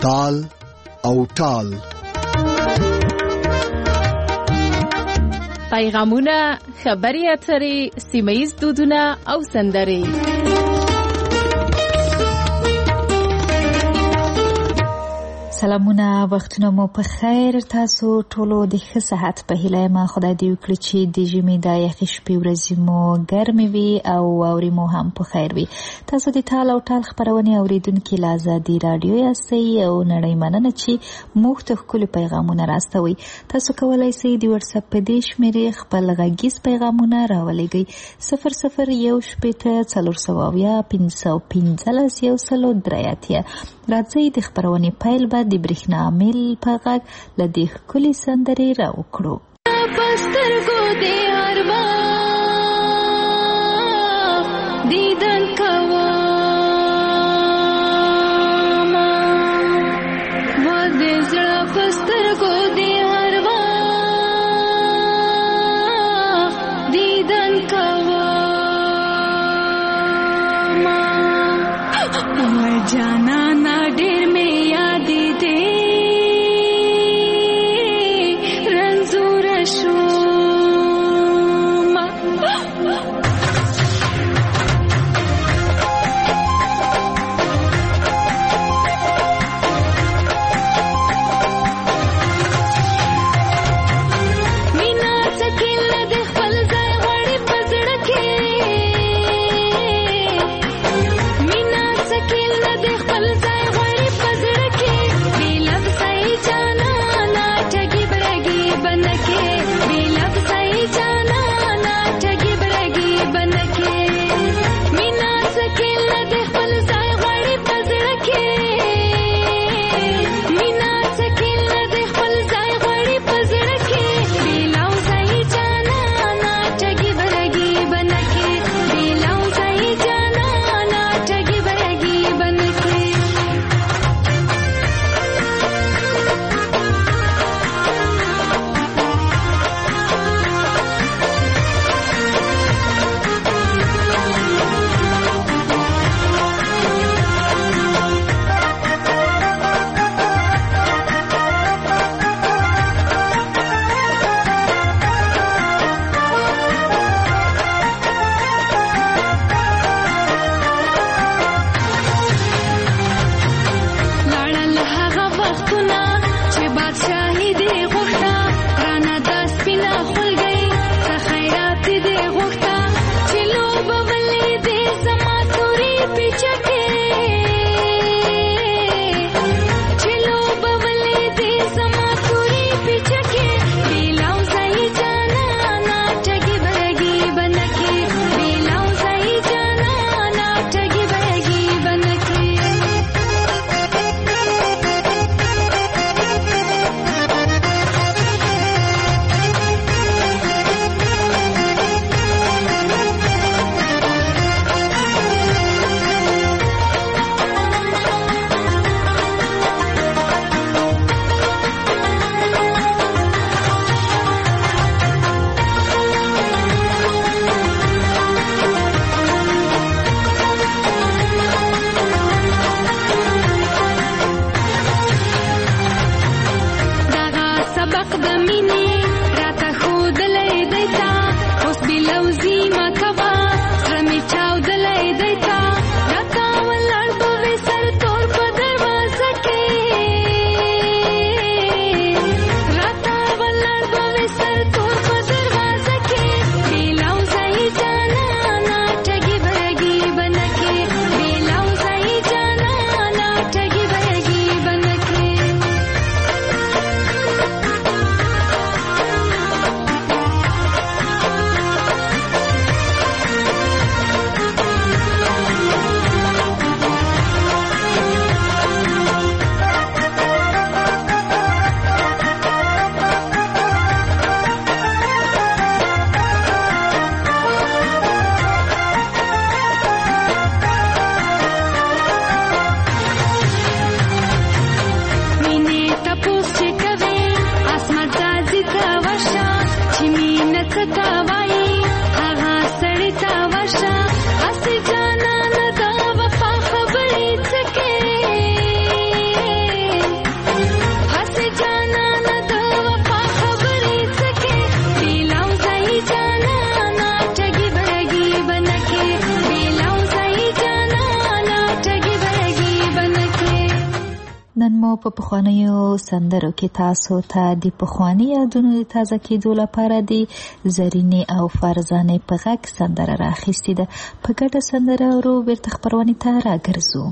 تال او ټال. پیغامونه، خبري اترې، سیمه‌ییز دودونه او سندرې. سلامونه، وختونه مو په خیر. تاسو ټولو د ښه صحت په هیله یم. خدای دې وکړي چې د ژمي د یخې شپې ورځې مو ګرمې وي او واورې مو هم په خیر وي. تاسو د ټال او ټال خپرونې اوریدونکي له ازادي راډیو یاستئ او نړۍ مننه چې موږ ته ښکلي پیغامونه راستوئ. تاسو کولی شئ د واتساپ په دې شمېرې خپل غږیز پیغامونه راولېږئ 001470 راځئ د خپرونې پیل به د برېښنا میل په غږ له دې ښکلې سندرې راوکړو. پسترګو دې اروا دیدن کوم و دې زړه پسترګو دې اروا دیدن کوم و جانا نا ډېر مې یاد دې رنځور شوم. مینا سکیل دې خپل ځای غواړي په زړه کې، مینا سکیل دې خپل ځای غواړي په پخوانیو سندرو کې تاسو ته د پخواني یادونو د تازه کېدو لپاره د زرینې او فرزانې په غږ سندره راخیستې ده. په ګډه سندره ورو بیرته خپرونې ته راګرځو.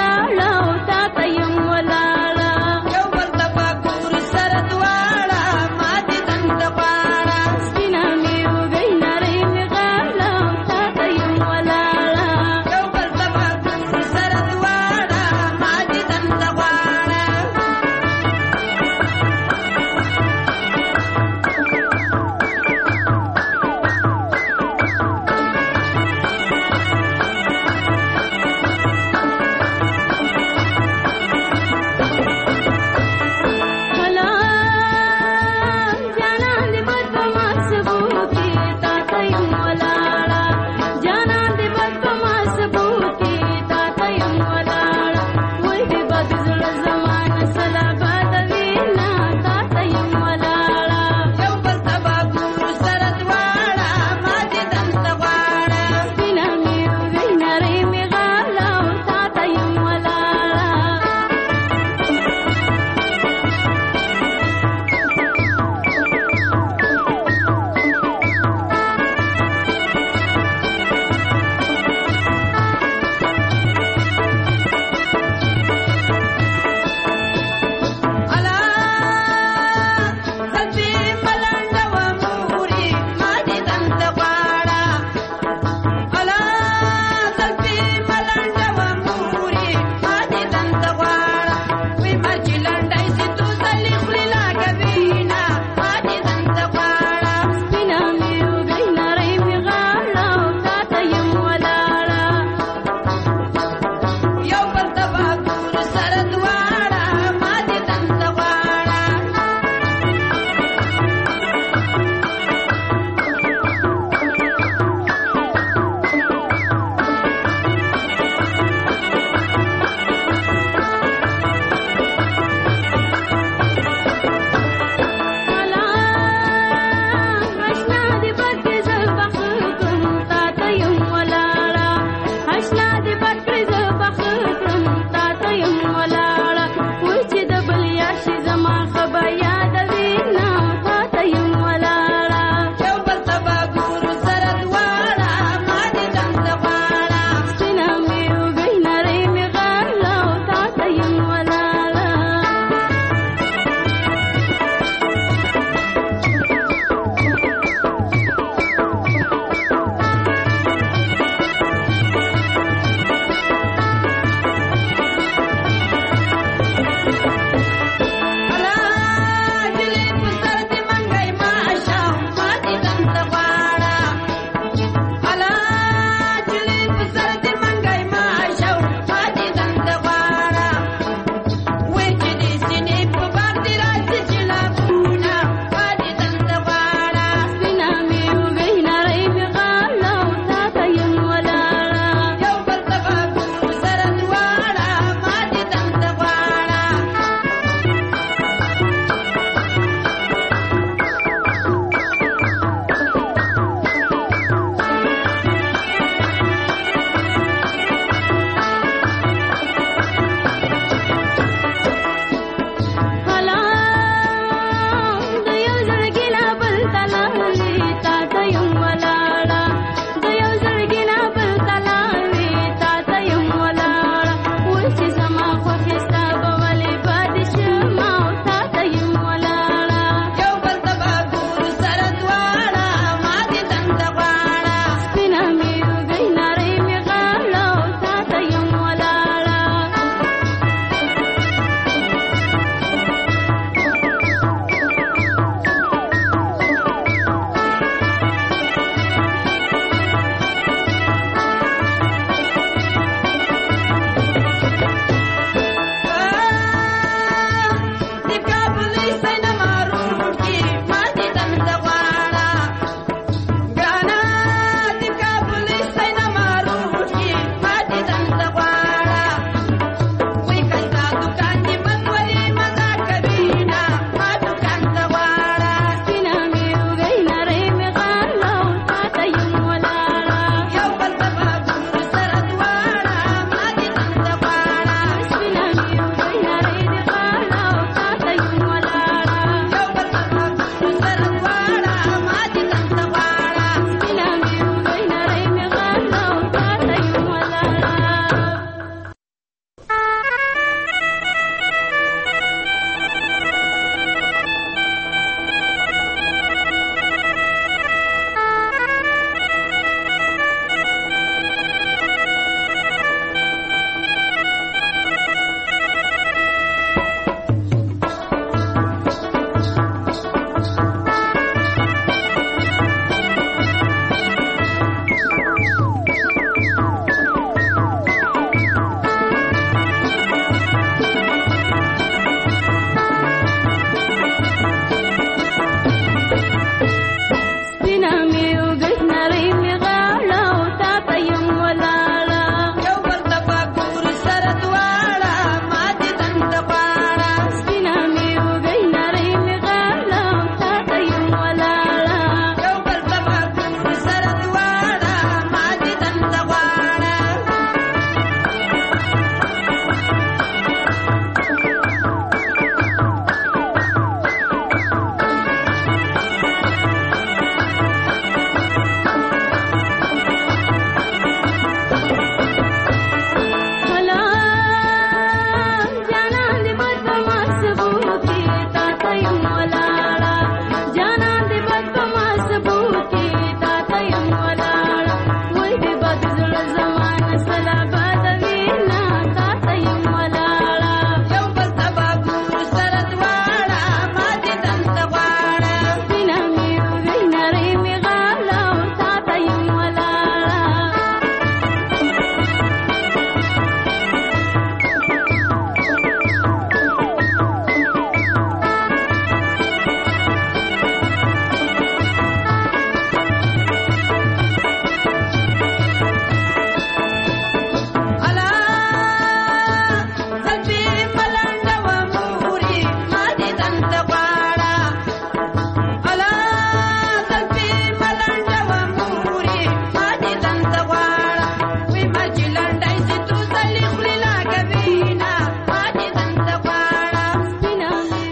یو بل ته په کور سره دواړه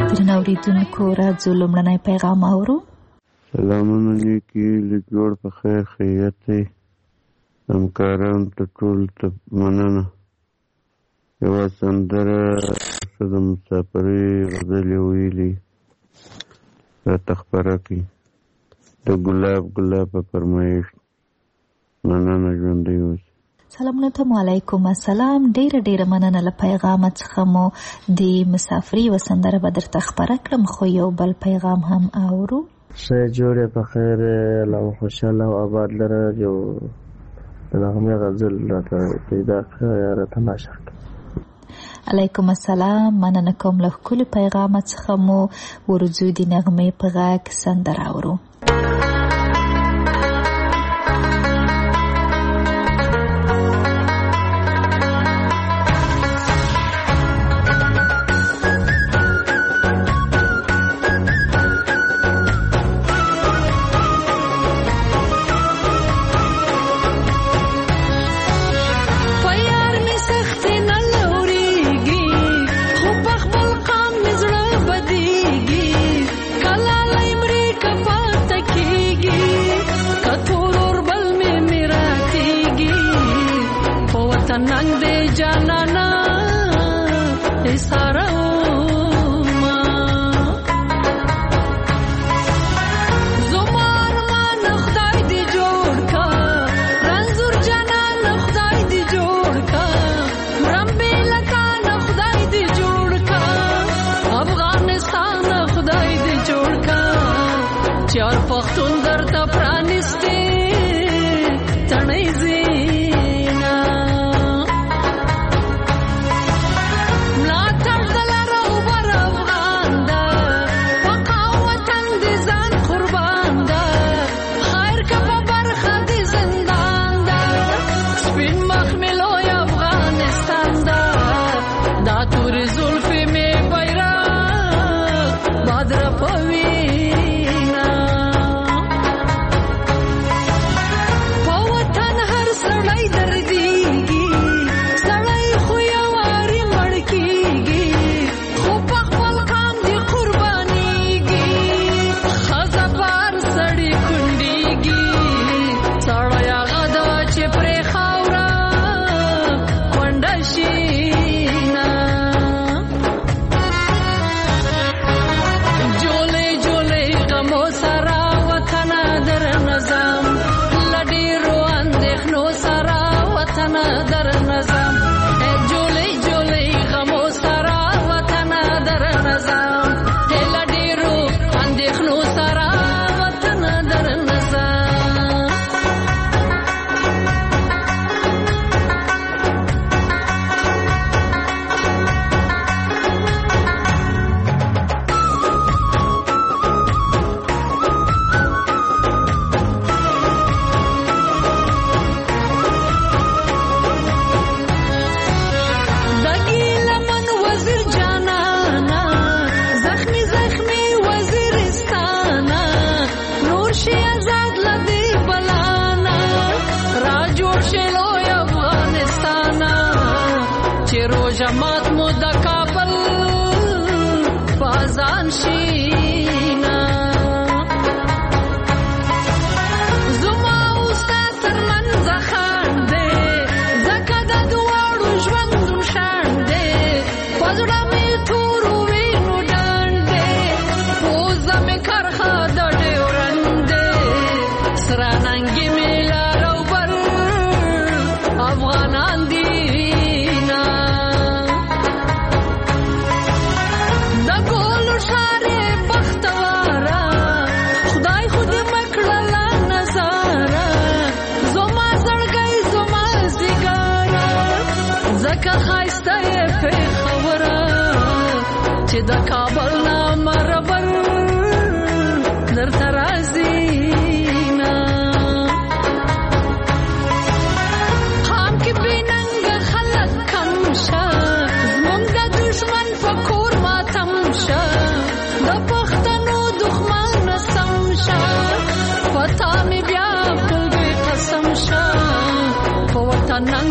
درنو اوریدونکو راځو لومړنی پیغام اورو. سلامونه نیکي له جوړ په خیر خیریت دی. همکارانو ته ټول ته مننه. یوه سندره څه د مسافرۍ غزلې ویلي راته خپره کړي د ګلاب ګلاب په فرمایش. مننه، ژوندی اوسئ. سلامونه ته وعلیکم السلام. ډیره مننه له پیغام څخه مو د مسافرۍ یوه سندره به درته خپره کړم، خو یو بل پیغام هم اورو. ښه جوړې په خیر الله خوشحاله او آباد لره. یو د نغمې غزل راته پیدا کړه یا راته ناشر کړه. علیکم السلام. مننه کوم له ښکلي پیغام څخه مو ورځو د نغمې په غږ سندره اورو.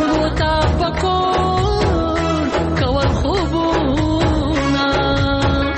ننګو تا پکور کول خوبونه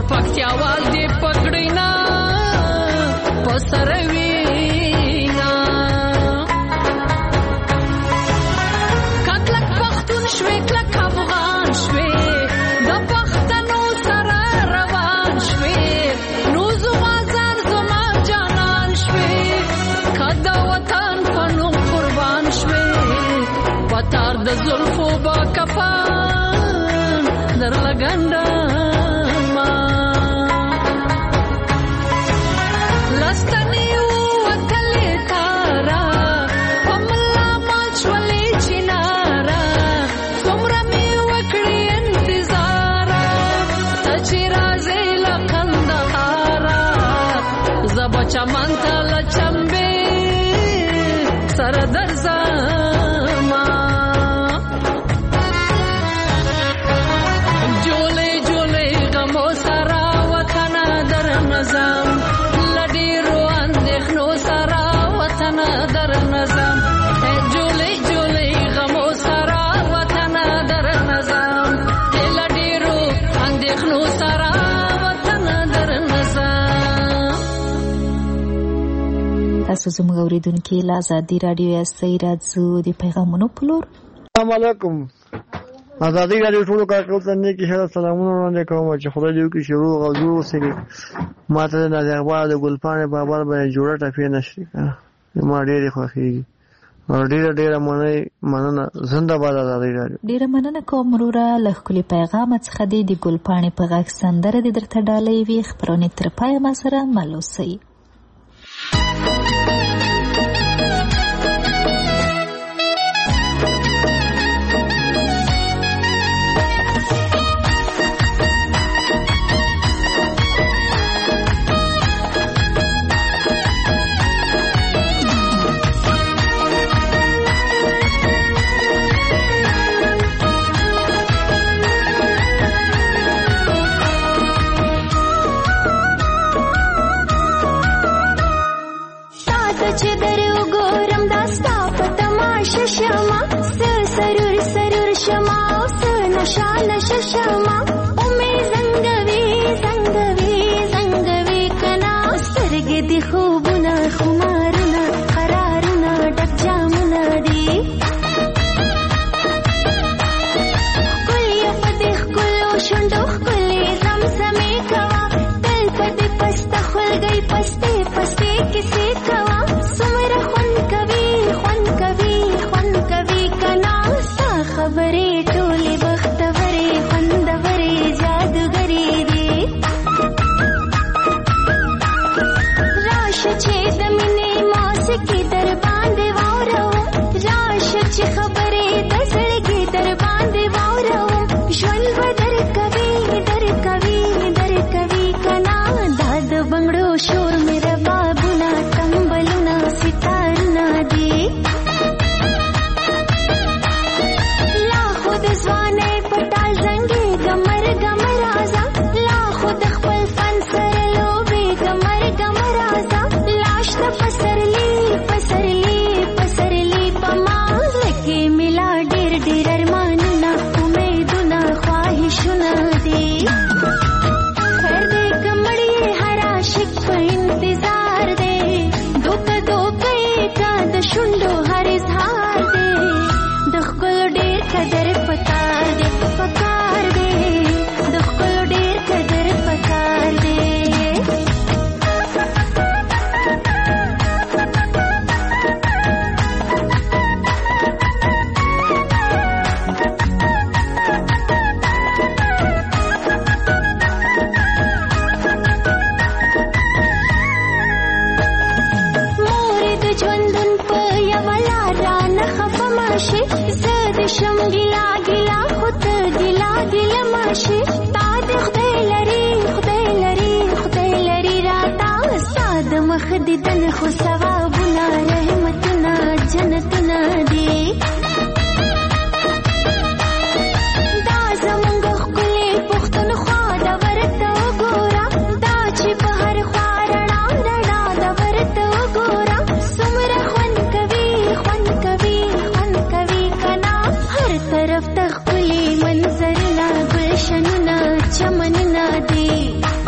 پکتیاوال دې پکړی نه پسروینا کله پختون شوي کله افغان شوي د پښتنو سره روان شوي نو زما ځان زما جانان شوي کله وطن په نوم قربان شوي وتار د زلفو با کفان در لګنده چمن تل چمبه سر در زما جوله جوله غمو سرا وطن در نظام لدی رو اندخنو سرا وطن در نظام جوله جوله غمو سرا وطن در نظام لدی رو اندخنو سرا وطن در نظام. تاسو زموږ اوریدونکي له ازادي راډیو یاستئ راځو د پیغامونو په لور. السلام علیکم. ازادي راډیو ټولو کارکونکو ته نیکی ښه سلامونه وړاندې کوم چې خدای دې وکړي چې روغ او جوړ اوسئ. ماته د نازي اخبار د ګلپاڼې بابر باندې جوړه ټپې نشي کنه ما ډېرې خوښېږي او ډېره مننه. زنده باد ازادي راډیو. ډېره مننه کوم وروره له ښکلي پیغامه څخه دې د ګلپاڼې په غږ سندره دې درته ډالۍ وي. خپرونې تر پایه ما سره مل اوسئ. شما اومه زنګوي زنګوي زنګوي کنا سترګې دي خوبونه خمارونه قرارونه ډک جامونه دي ښکلې په دې ښکلو شونډو ښکلې زمزمې کوه تل په دې پسته خولګۍ پستې پستې کیسې کوه څومره خوند کوي خوند کوي خوند کوي کنا ستا خبرې ټولې بختورې خوندورې جادوګرې دي راشه چې د مینې موسیقي در باندې واورو راشه چې خبرې د زړګي در باندې واورو ژوند به درکوي درکوي درکوي کنا دا د بنګړو شور مې ربابونه تمبلونه ستارونه دي لا خود ځوانۍ پټال زنګې ګمر ګمر رازه لا خود خپل فن سره لوبې ګمر ګمر رازه لاش ته پسرلی پسرلی پسرلی پما لکې ملا ډېر ډېر ارمانونه امیدونه خواهشونه دي خیر دې کمړې هر عاشق په انتظار دی دوکه دوکه کا د شونډو هر اظهار دی د ښکلو ډېر قدر پکار دی پکار دی د ښکلو ډېر قدر پکار دی مورې د ژوندون په یوه لار رانه خفه ماشي زه د شم ګیلا ګیلا خو ته ګیلا ګیله ماشي تا د خدای لري خدای لري خدای لري راته ستا د مخ دیدن خو ثوابونه رحمتونه جنتونه دي دا زمونږ ښکلې پښتونخوا ده ورته وګوره دا چې په هر خوا رڼا رڼا ده ورته وګوره څومره خوند کوي خوند کوي خوند کوي کنا هر طرف ته ښکلي منظرونه ګلشنونه چمنونه دي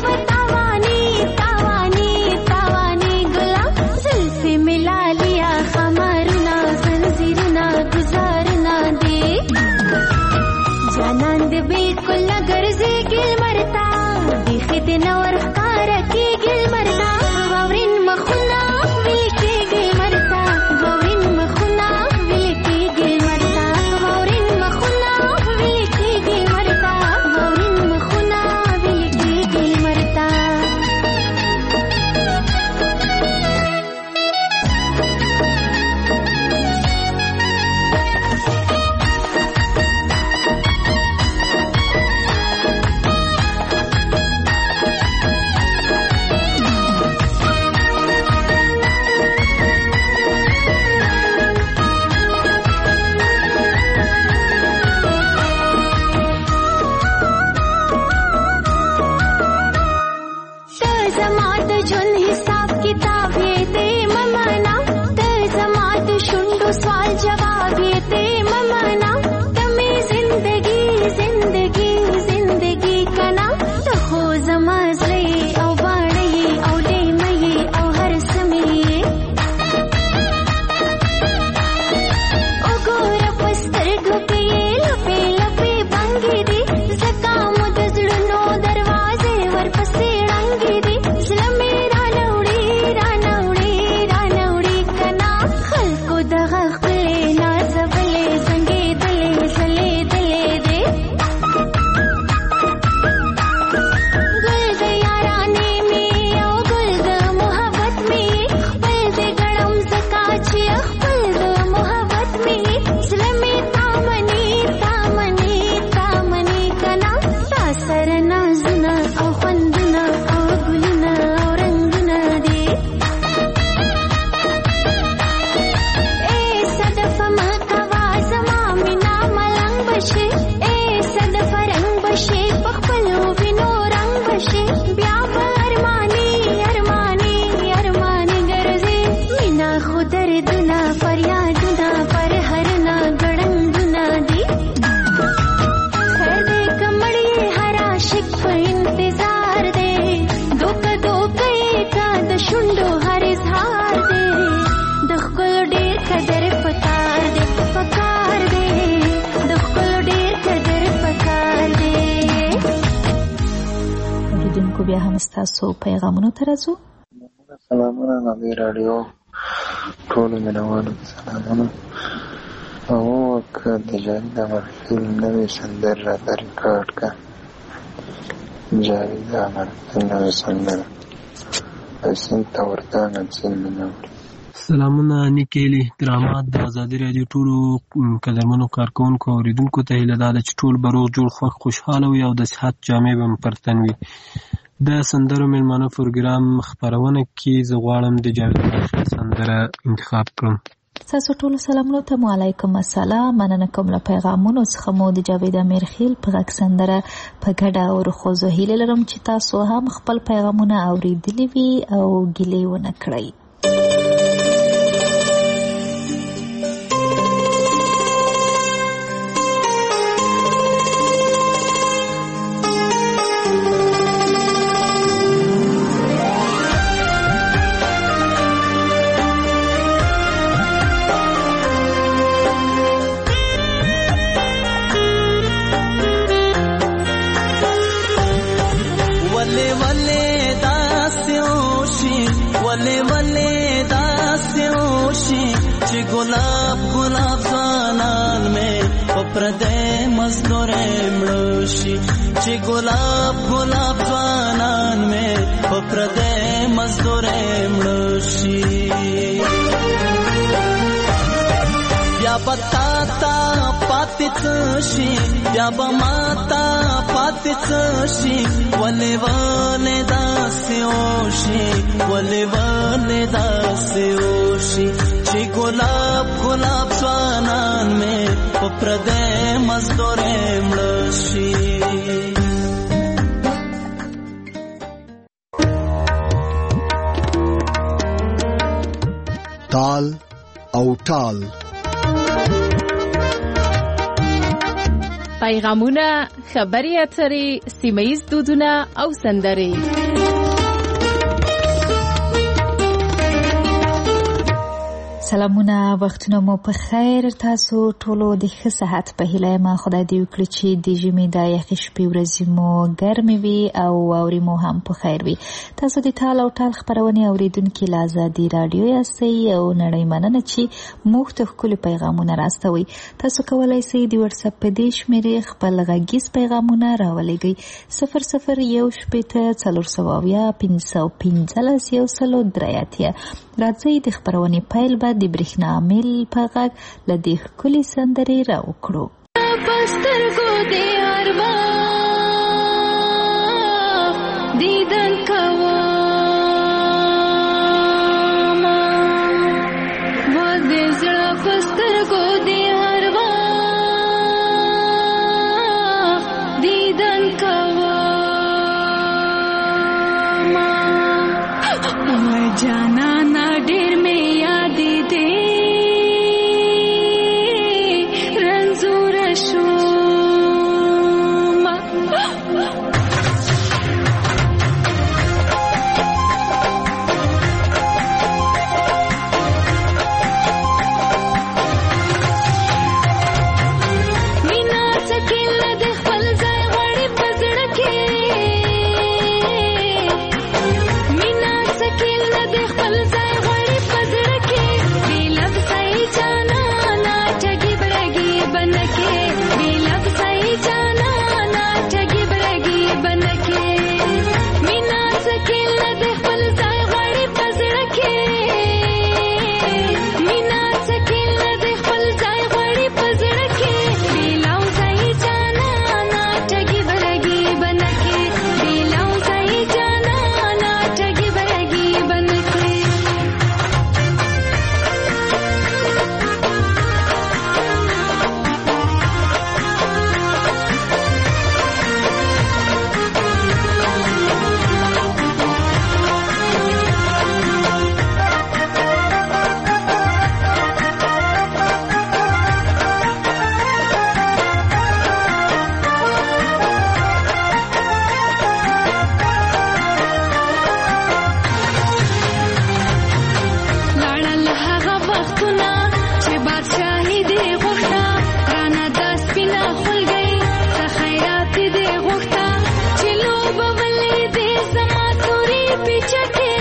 بیا هم ستاسو پیغامونو ته راځو. سلامونه نبی رادیو ټولو مینوالو سلامونه. او که د جاوید امرخیل نوې سندره راته ریکارډ کړه. جاوید امرخیل نوې سندره حسین ته ورته نڅین مې نه وړي. سلامونه نیکیلی درامات د ازادي راډیو ټولو قدرمنو کارکوونکو او اوریدونکو ته هیله ده چې ټول به روغ جوړ خوښ خوشحاله وي او د صحت جامې به مو پر تن وي. د سندرو میلمانه پروګرام خپرونه کې زه غواړم د جاوید امرخیل سندره انتخاب کړم. تاسو ټول سلامونه ته وعلیکم السلام. مننه کوم له پیغامونو څخه مو د جاوید امرخیل په غږ سندره په ګډه ورخوځو. هیله لرم چې تاسو هم خپل پیغامونه اوریدلي وي او ګیلې ونه کړئ. गुलाब गुलाब ज़ानान में पप्रदे मज़दूरे मृषि ची गुलाब गुलाब ज़ानान में पप्रदे मज़दूरे मृषि या बताता पातितशी या बमाता पातितशी वले वले दास्योशी वले वले दास्योशी ची गुलाब गुलाब स्वानान में पप्रदे मज़दूरे मृषि. ताल او ټال. پیغامونه، خبري اترې، سیمه‌ییز دودونه او سندرې. سلامونه، وختونه مو په خیر. تاسو ټولو د ښه صحت په هیله یم. خدای دې وکړي چې د ژمي د یخې شپې ورځې مو ګرمې وي او واورې مو هم په خیر وي. تاسو د ټال او ټال خپرونې اورېدونکي له ازادي راډیو یاستئ او نړۍ مننه چې موږ ته ښکلي پیغامونه راستوئ. تاسو کولی شئ د وټساپ په دې شمېرې خپل غږیز پیغامونه راولېږئ 001741515 راځئ د خپرونې پیل به د برېښنا میل په غږ له دې ښکلې سندرې راوکړو. پسترګو دې اروا دیدن کوم و دې زړه پسترګو دې اروا دیدن کوم جانا نا ډېر مې یاد دې رنځور شوم مینا سکیل دې خپل ځای غواړي په زړه کې مینا سکیل دې خپل ځای غواړي په زړه کې بې لفظه یې جانا نا ټګي بړګي بنکې بې لفظه یې جانا نا ټګي بړګي بنکې مینا سکیل دې خپل ځای غواړي په زړه کې مینا سکیل دې خپل ځای غواړي په زړه کې بې لفظه یې جانا نا ټګي بړګي بنکې بې لفظه یې جانا نا ټګي بړګي بنکې لاړل هغه وختونه چې بادشاهي دې غوښته رانه دا سپینه خولګۍ څه خیرات دې غوښته چې لوبولې دې زما تورې پیچکې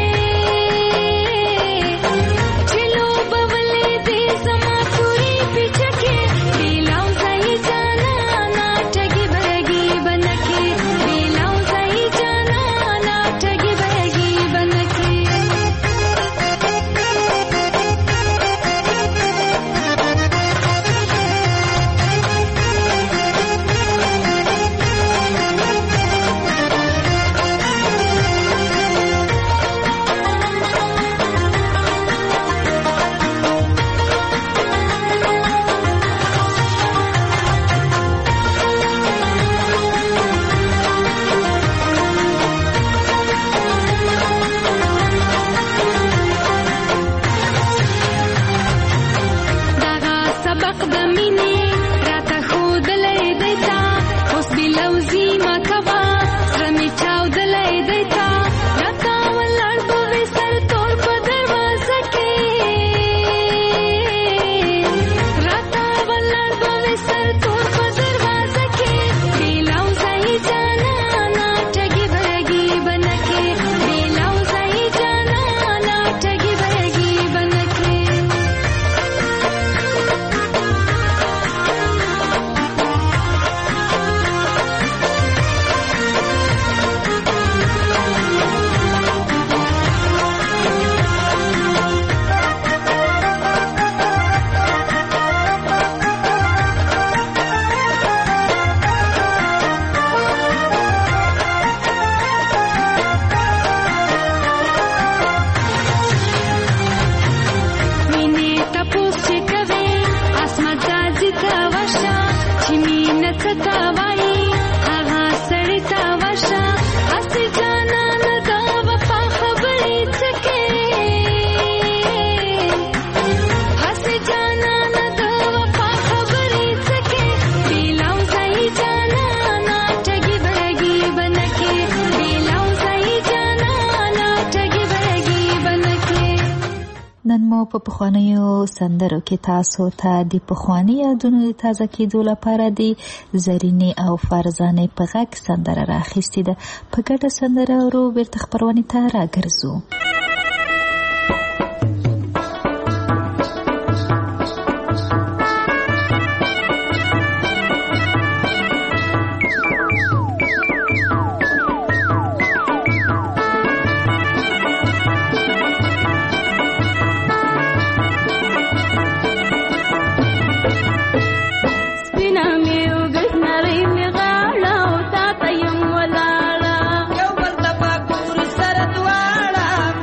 چې لوبولې دې زما تورې پیچکې بې لفظه یې جانا نا ټګي بړګي بنکې بې لفظه یې جانا نا ټګي بړګي بنکې په پخوانیو سندرو کې تاسو ته د پخواني یادونو د تازه کېدو لپاره د زرینې او فرزانې په غږ سندره راخیستې ده. په ګډه سندره ورو بیرته خپرونې ته راګرځو. یو بل تفکر سره دواړه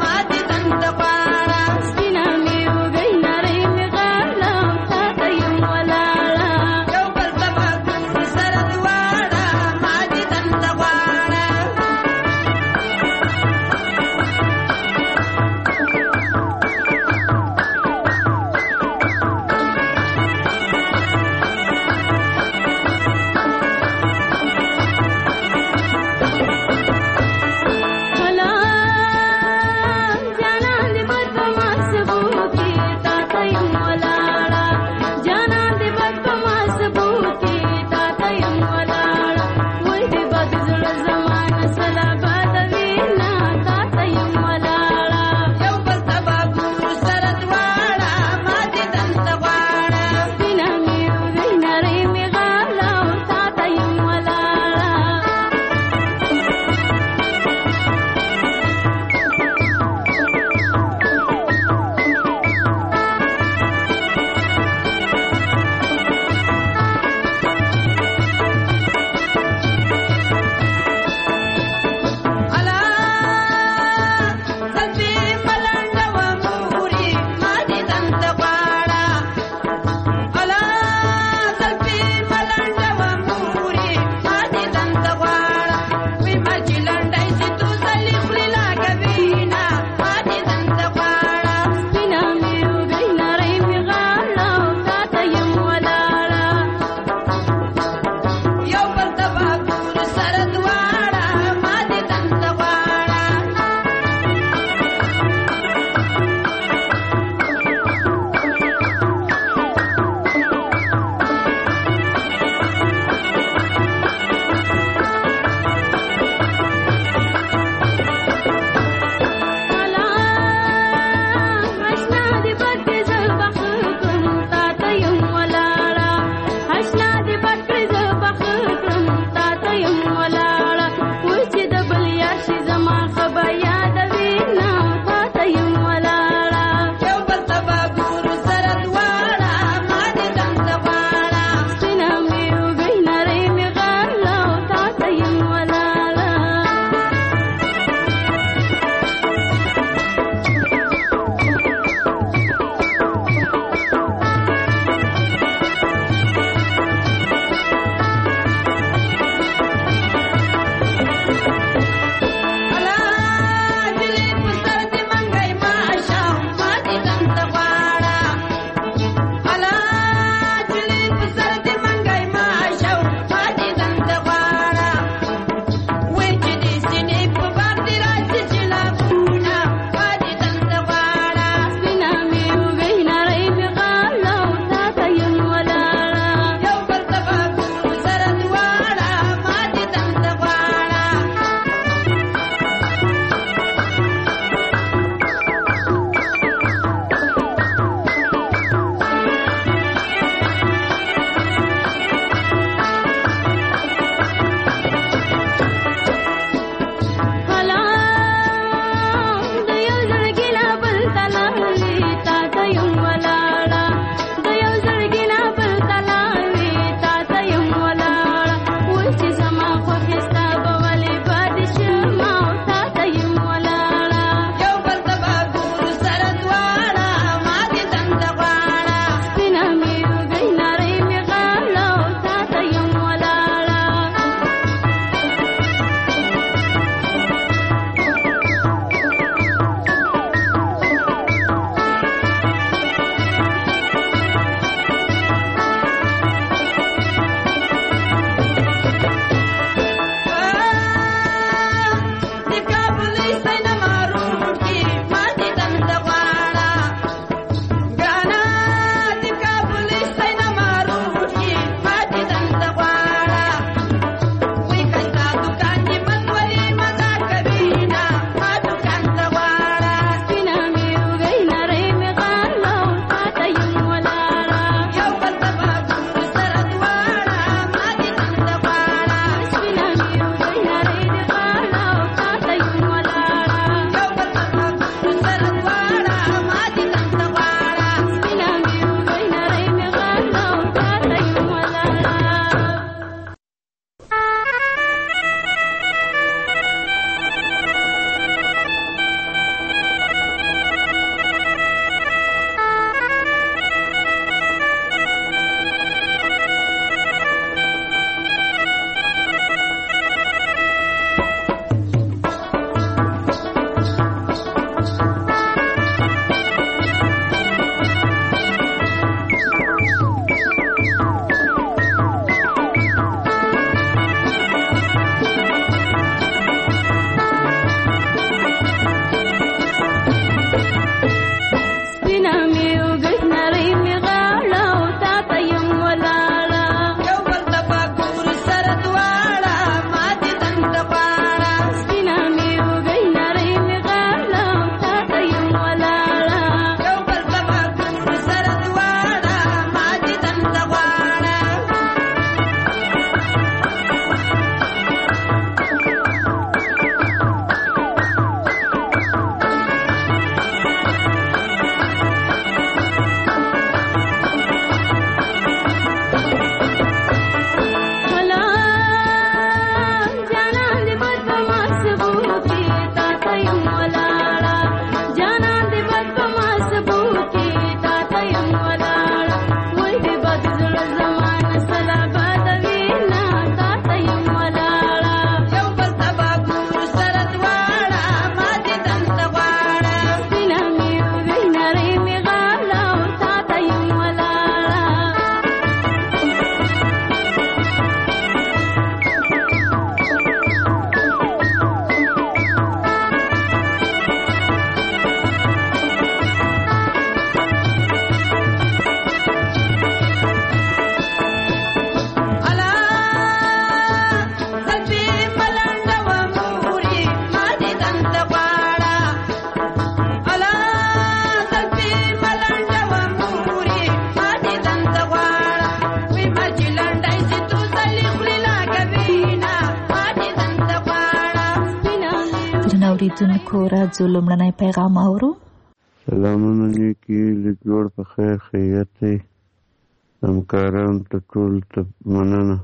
درنو اوریدونکو راځو لومړنی پیغام اورو. سلامونه نیکي لیدلوړ په خیر خیریت دی. همکارانو ته ټول ته مننه.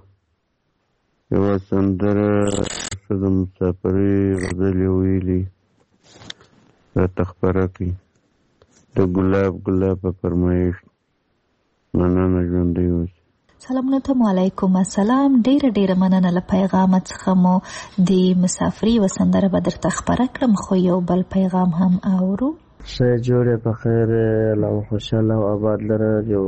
یوه سندره ښه د مسافرۍ غزلې ویلي راته خپره کړي د ګلاب ګلاب په فرمایش. مننه، ژوندی اوسئ. سلامونه ته وعلیکم السلام. ډیره مننه له پیغام څخه مو د مسافرۍ و سندره به درته خپره کړم، خو یو بل پیغام هم اورو. ښه جوړې په خیر الله خوشحاله او آباد لره. یو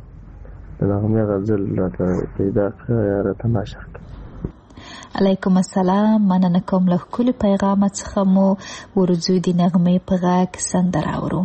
د نغمې غزل راته پیدا کړه یا راته نشر کړه. علیکم السلام. مننه کوم له ښکلي پیغام څخه مو ورځو د نغمې په غږ سندره اورو.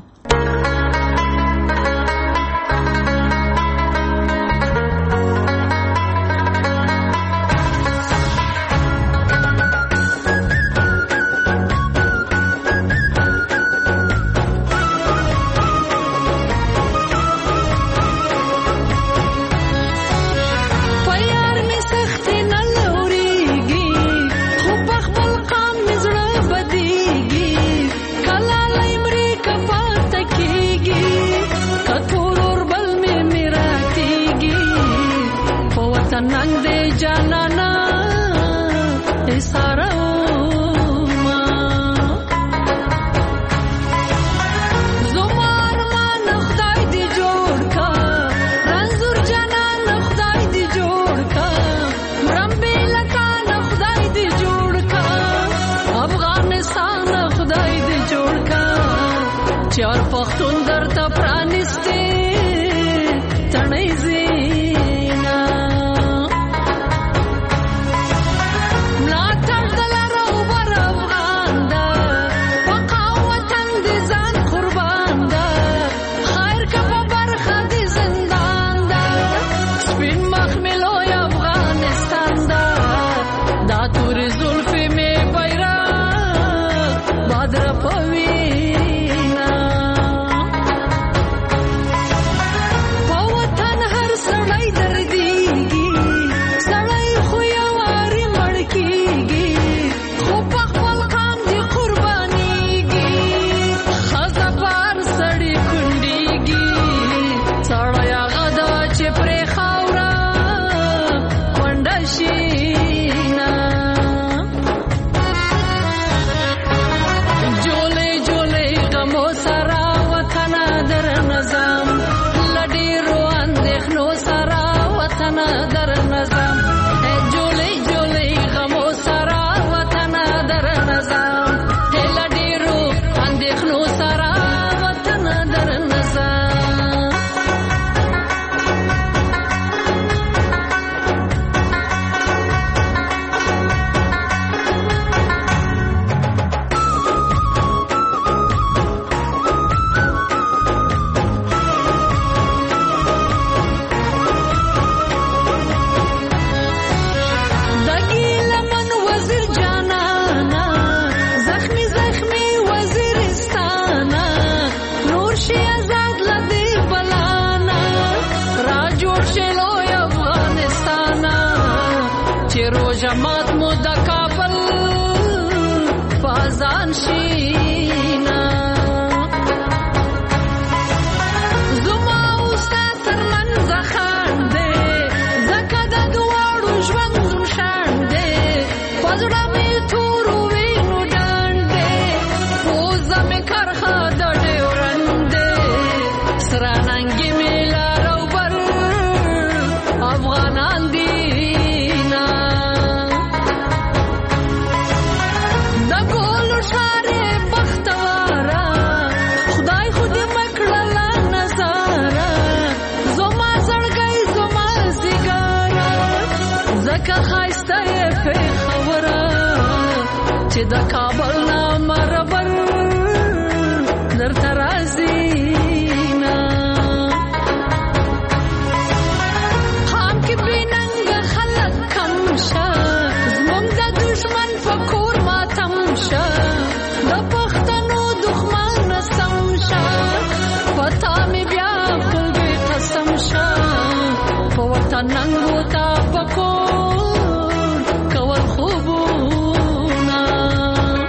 ننګو تا پکور کول خوبونه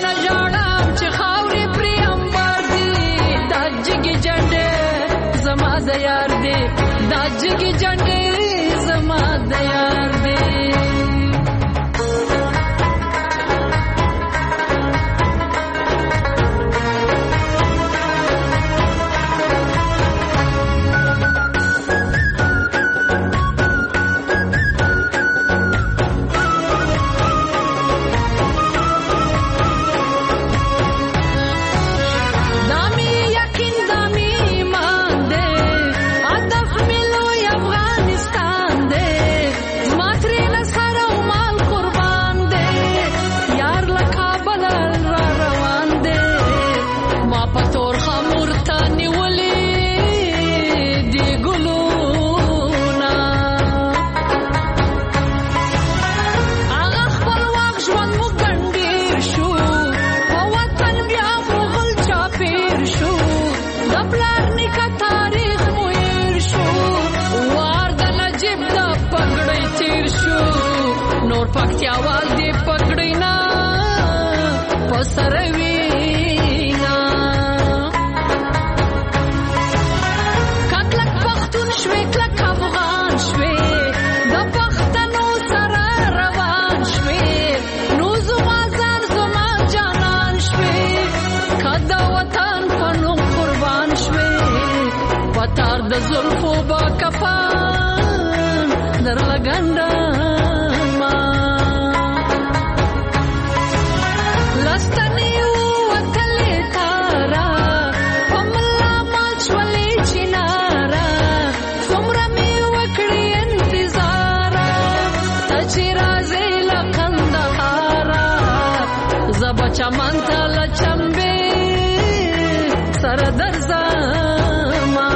نه ژړم چې خاورې پرې امبار دي دا جګې جنډې زما د یار دی دا جګې جنډې زما د یار دی پکتیاوال دی پکړی نا پسروینا کټلک پختون شوي کلک افغان شوي د پښتنو سره روان شوي نو زما زار زما جانان شوي کدا وطن پنو قربان شوي وتار د زلفو با کفان در لګنده چمن ته لچمبې سره درځما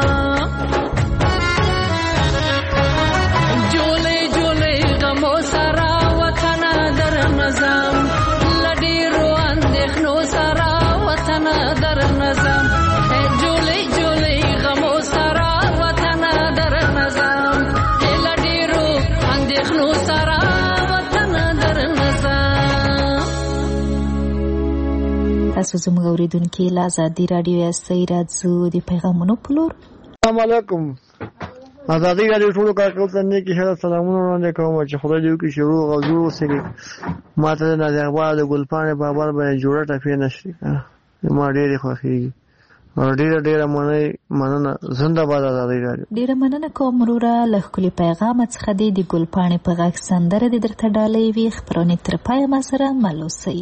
جولې جولې غمو سره وطن در نظم لډیرو اندېښنو سره وطن در نظم جولې جولې غمو سره وطن در نظم لډیرو اندېښنو سره وطن در نظم. تاسو زموږ اوریدونکي له ازادي راډیو یاستئ راځو د پیغامونو په لور. السلام علیکم. ازادي راډیو ټولو کارکوونکو ته نیکی ښه سلامونه وړاندې کوم چې خدای دې وکړي چې روغ او جوړ اوسئ. ماته د نازیاباد د ګلپاڼې بابر باندې جوړه ټپې نشي ما ډېرې خوښېږي او ډېره مننه. زنده باد ازادي راډیو. ډېره مننه کوم وروره له ښکلي پیغامه څخه دې د ګلپاڼې په غږ سندره دې درته ډالۍ وي. خپرونې تر پایه ما سره مل اوسئ.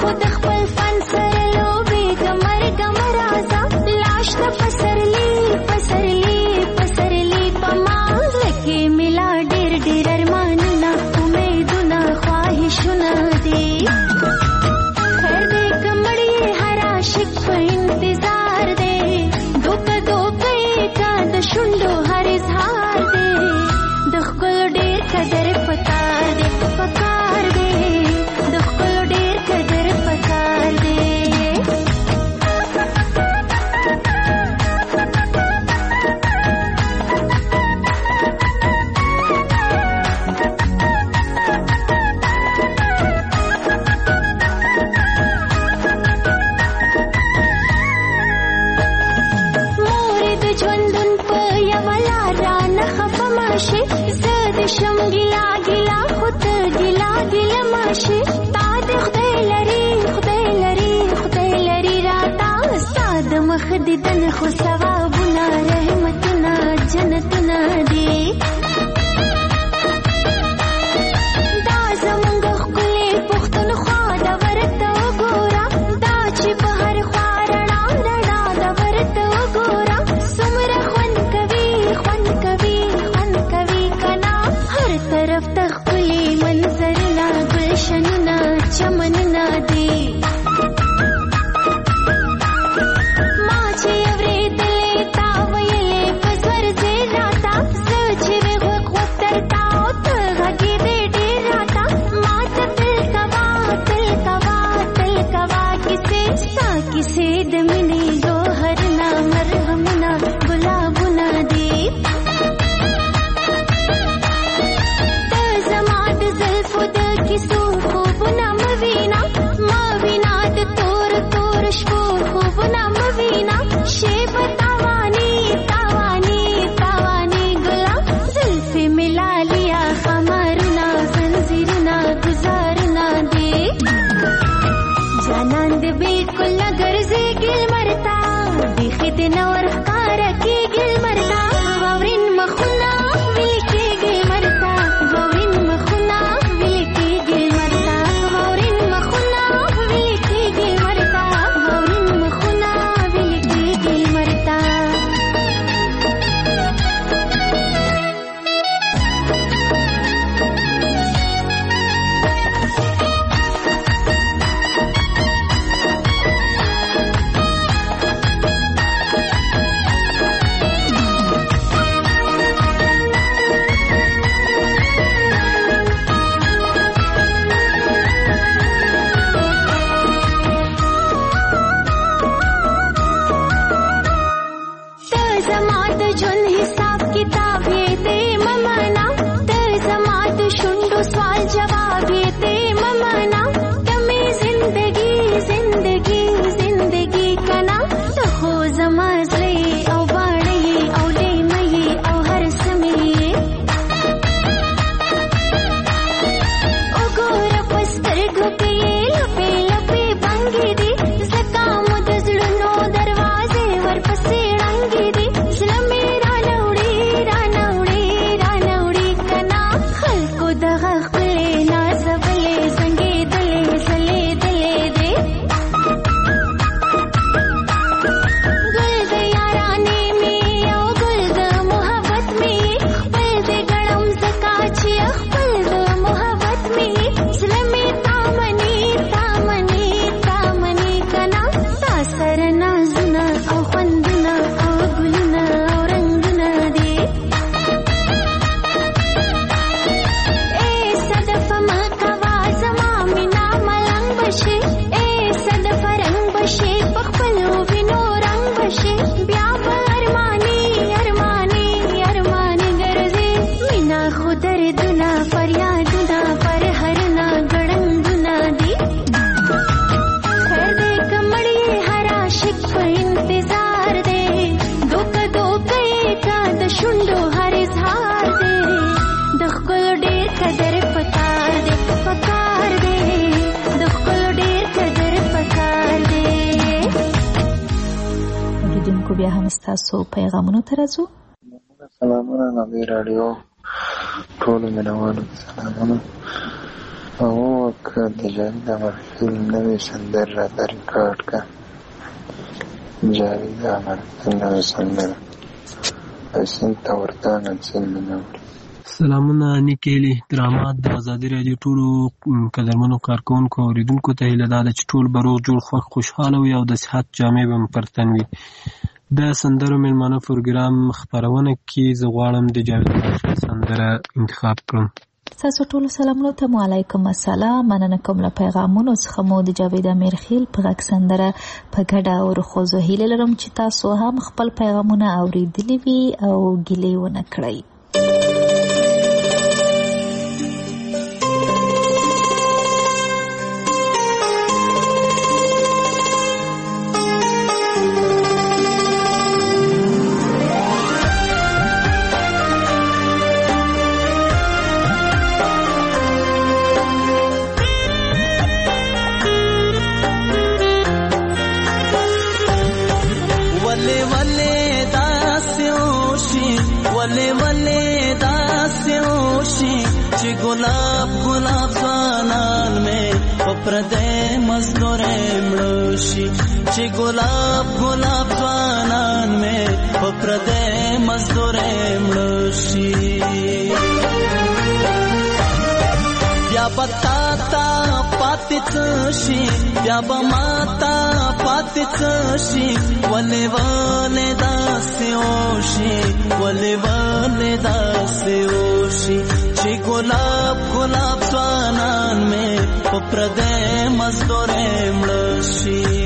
پسرلی ماشي زاد شم ګلا ګلا خود ګلا ګلا ماشي تا د خدای لري راتا استاد مخ دې دن خو ثوابونه رحمتونه جنتونه دي دا زمونږ ښکلې پښتونخوا د ورته وګوره دا چې په هر خوا رڼا رڼا د ورته وګوره څومره خوند کوي کنا هر طرف ته ښکلې منظرونه ګلشنونه چمنونه دي ما چې اورېدلې تا ویلې په زور زیر راته زه چې وې غوږ درته او ته غږېدې ډېر راته ما ته تل کوه کیسې ستا کیسې د مینې ګوهرونه مرهمونه ګلابونه دي ته زما د زلفو د کیسو خوبونه مه وینا د تور شپو خوبونه مه وینا شیبه تاوانی ګلا زلفې مې لالیا خمارونه زنځیرونه ګزارونه دي جانان دې بالکل نه ګرځي ګل مرتا بیخي دې نه ورښکاره کېږي مرتا واورین مخونه ویلې کېږي مرتا واورین مخونه ویلې کېږي مرتا واورین مخونه ویلې کېږي مرتا واورین مخونه ویلې کېږي مرتا بیا هم ستاسو پیغامونو ته راځو. سلامونه نبی رادیو ټولو مینوالو سلامونه. او که د جاوید امرخیل نوې سندره راته ریکارډ کړه. جاوید امرخیل نوې سندره سیند ته ورتاند سیند مې نه وړي. سلامونه نیکیلی درامات د ازادي راډیو ټولو قدرمنو کارکوونکو او اوریدونکو ته هیله ده چې ټول به روغ جوړ خوښ خوشحاله وي او د صحت جامې به مو پر تن وي. د سندرو میلمانه پروګرام خپرونه کې زه غواړم د جاوید امرخیل سندره انتخاب کړم. تاسو ټول سلامونه ته وعلیکم السلام. مننه کوم له پیغامونو څخه مو د جاوید امرخیل په غږ سندره په ګډه ورخوځو. هیله لرم چې تاسو هم خپل پیغامونه اوریدلي وي او ګیلې ونه کړئ. ولې ولې داسې وشي ولې ولې داسې وشي چې ګلاب ګلاب ځوانان مې په پردې مزدورې مړه شي چې ګلاب ګلاب ځوانان مې په پردې مزدورې مړه شي بیا بتا تا پاتې څه شي بیا به ماتا پاتې څه شي ولې ولې داسې وشي ولې ولې داسې وشي چې ګلاب ګلاب ځوانان مې په پردې مزدورې مړه شي